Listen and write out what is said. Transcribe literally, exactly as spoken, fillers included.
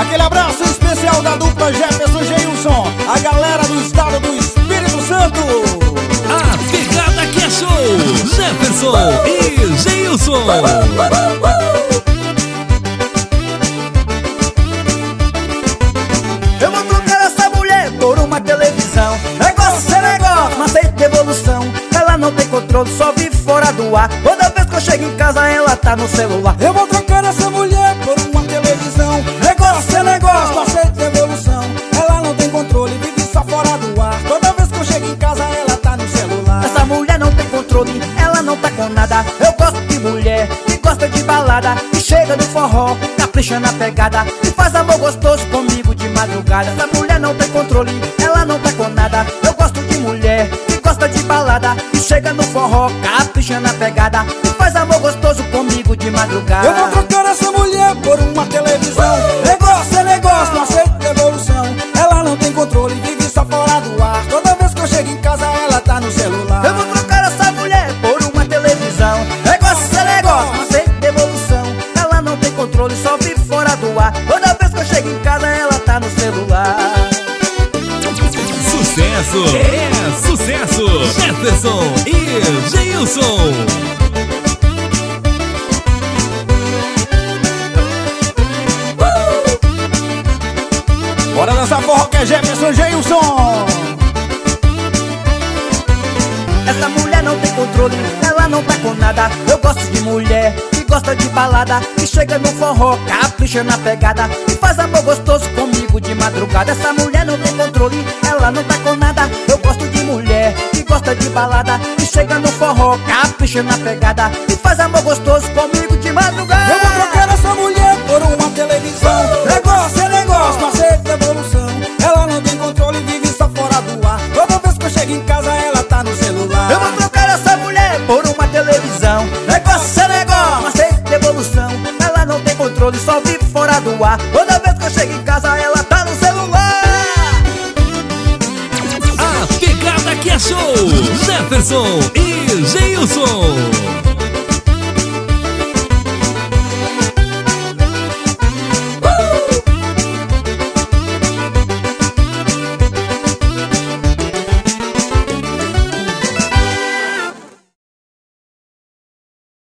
Aquele abraço especial da dupla Jefferson Geilson, a galera do estado do Espírito Santo. A pegada que é show, Jefferson e Geilson. Eu vou trocar essa mulher por uma televisão. Negócio sem negócio, não aceito devolução. Ela não tem controle, só vive fora do ar. Toda vez que eu chego em casa ela tá no celular. Eu vou trocar essa mulher por uma televisão. Negócio é negócio, não aceito devolução. Ela não tem controle, vive só fora do ar. Toda vez que eu chego em casa ela tá no celular. Essa mulher não tem controle, ela não tá com nada. Eu gosto de mulher que gosta de balada, que chega no forró, capricha na pegada e faz amor gostoso comigo de madrugada. Essa mulher não tem controle, ela não tá com nada. Eu gosto de mulher que gosta de balada, que chega no forró, capricha na pegada e faz amor gostoso comigo de madrugada. Eu vou trocar essa mulher por uma televisão. Negócio é negócio, não aceito devolução. Ela não tem controle, vive só fora do ar. Toda vez que eu chego em casa ela tá no celular. Eu vou trocar essa mulher por uma televisão. Negócio é negócio, não aceito devolução. Ela não tem controle, só vive fora do ar. Toda vez que eu chego em casa ela tá no celular. Sucesso, é sucesso, Jefferson e Geilson. Bora dançar forró que é Jefferson Geilson. Essa mulher não tem controle, ela não tá com nada. Eu gosto de mulher que gosta de balada, que chega no forró, capricha na pegada e faz amor gostoso comigo de madrugada. Essa mulher não tem controle, ela não tá com nada. Eu gosto de mulher que gosta de balada, que chega no forró, capricha na pegada e faz amor gostoso comigo de madrugada. Eu vou trocar essa mulher por uma televisão. Negócio é negócio, não aceito devolução. Ela não tem controle, vive só fora do ar. Toda vez que eu chego em casa ela tá no celular. Eu vou trocar essa mulher por uma televisão. Negócio é negócio, não aceito devolução. Ela não tem controle, só vive fora do ar. Toda vez que eu chego em casa ela tá no celular. A pegada que é show, Jefferson e Geilson.